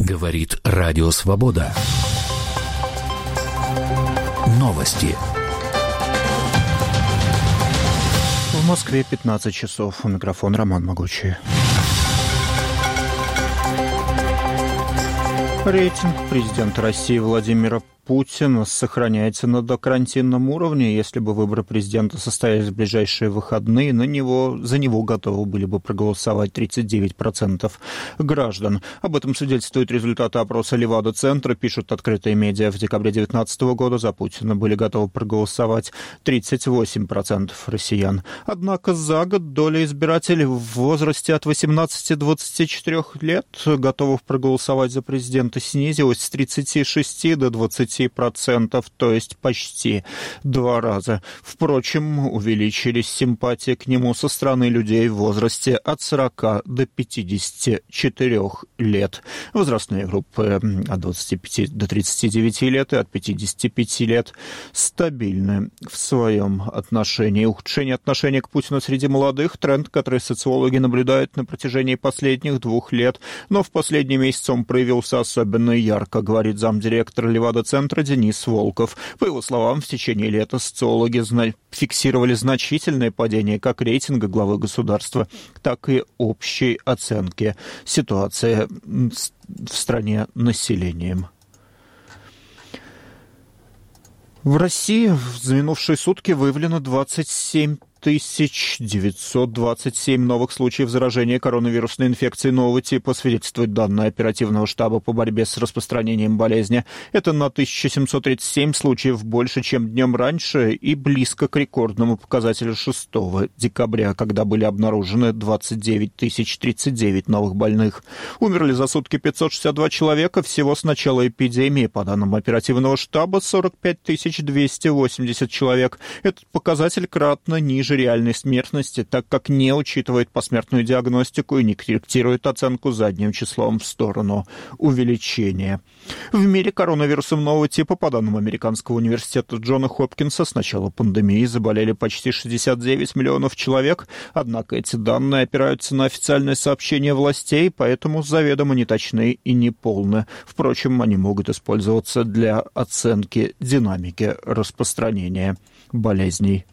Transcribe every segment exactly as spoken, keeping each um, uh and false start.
Говорит Радио Свобода. Новости. В Москве пятнадцать часов. У микрофона Роман Могучий. Рейтинг президента России Владимира Путина сохраняется на докарантинном уровне. Если бы выборы президента состоялись в ближайшие выходные, на него, за него готовы были бы проголосовать тридцать девять процентов граждан. Об этом свидетельствуют результаты опроса Левада-центра, пишут открытые медиа. В декабре две тысячи девятнадцатого года за Путина были готовы проголосовать тридцать восемь процентов россиян. Однако за год доля избирателей в возрасте от восемнадцати до двадцати четырёх лет, готовых проголосовать за президента, снизилась с тридцати шести до двадцати процентов, то есть почти два раза. Впрочем, увеличились симпатии к нему со стороны людей в возрасте от сорока до пятидесяти четырёх лет. Возрастные группы от двадцати пяти до тридцати девяти лет и от пятидесяти пяти лет стабильны в своем отношении. Ухудшение отношения к Путину среди молодых — тренд, который социологи наблюдают на протяжении последних двух лет, но в последний месяц он проявился особенно ярко, говорит замдиректора Левада-центра Денис Волков. По его словам, в течение лета социологи зна- фиксировали значительное падение как рейтинга главы государства, так и общей оценки ситуации в стране населением. В России за минувшие сутки выявлено двадцать семь тысяч девятьсот двадцать семь новых случаев заражения коронавирусной инфекцией нового типа, свидетельствуют данные оперативного штаба по борьбе с распространением болезни. Это на тысячу семьсот тридцать семь случаев больше, чем днем раньше, и близко к рекордному показателю шестого декабря, когда были обнаружены двадцать девять тысяч тридцать девять новых больных. Умерли за сутки пятьсот шестьдесят два человека всего с начала эпидемии. По данным оперативного штаба, сорок пять тысяч двести восемьдесят человек. Этот показатель кратно ниже реальной смертности, так как не учитывает посмертную диагностику и не корректирует оценку задним числом в сторону увеличения. В мире коронавирусом нового типа, по данным Американского университета Джона Хопкинса, с начала пандемии заболели почти шестьдесят девять миллионов человек, однако эти данные опираются на официальные сообщения властей, поэтому заведомо неточны и неполны. Впрочем, они могут использоваться для оценки динамики распространения болезней.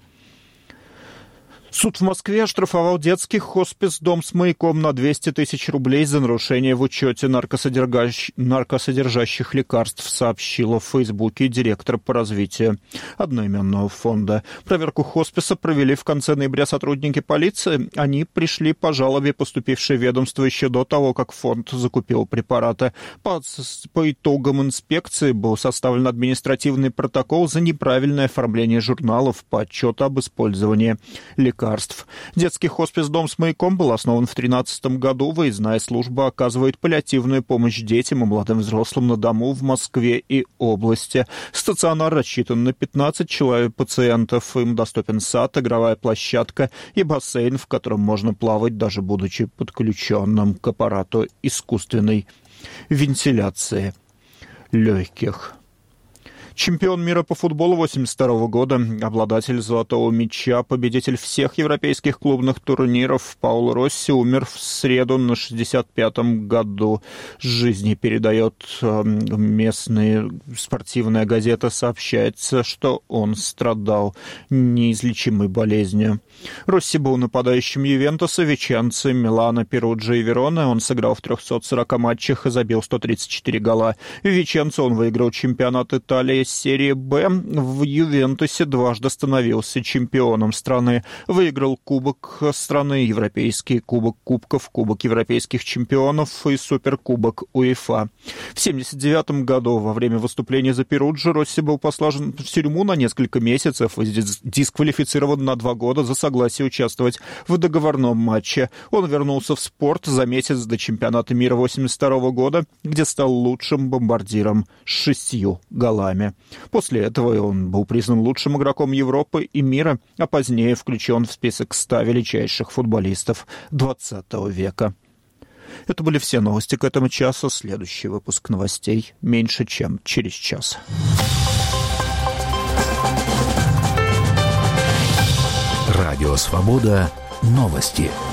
Суд в Москве оштрафовал детский хоспис-дом с маяком на двести тысяч рублей за нарушение в учете наркосодержащ... наркосодержащих лекарств, сообщила в Фейсбуке директор по развитию одноименного фонда. Проверку хосписа провели в конце ноября сотрудники полиции. Они пришли по жалобе, поступившей в ведомство еще до того, как фонд закупил препараты. По, по итогам инспекции был составлен административный протокол за неправильное оформление журналов по отчету об использовании лекарств. Детский хоспис-дом с маяком был основан в две тысячи тринадцатом году. Выездная служба оказывает паллиативную помощь детям и молодым взрослым на дому в Москве и области. Стационар рассчитан на пятнадцать человек пациентов. Им доступен сад, игровая площадка и бассейн, в котором можно плавать, даже будучи подключенным к аппарату искусственной вентиляции легких. Чемпион мира по футболу восемьдесят второго года, обладатель золотого мяча, победитель всех европейских клубных турниров Пауло Росси умер в среду на шестьдесят пятом году жизни, передает местная спортивная газета. Сообщается, что он страдал неизлечимой болезнью. Росси был нападающим Ювентуса, Виченцы, Милана, Перуджи и Верона. Он сыграл в трехстах сорока матчах и забил сто тридцать четыре гола. В Виченце он выиграл чемпионат Италии серии Б. В Ювентусе дважды становился чемпионом страны. Выиграл Кубок страны, Европейский кубок кубков, Кубок европейских чемпионов и Суперкубок УЕФА. В семьдесят девятом году во время выступления за Перуджи Росси был посажен в тюрьму на несколько месяцев и дисквалифицирован на два года за согласие участвовать в договорном матче. Он вернулся в спорт за месяц до чемпионата мира восемьдесят второго года, где стал лучшим бомбардиром с шестью голами. После этого он был признан лучшим игроком Европы и мира, а позднее включен в список ста величайших футболистов двадцатого века. Это были все новости к этому часу. Следующий выпуск новостей меньше, чем через час. Радио Свобода. Новости.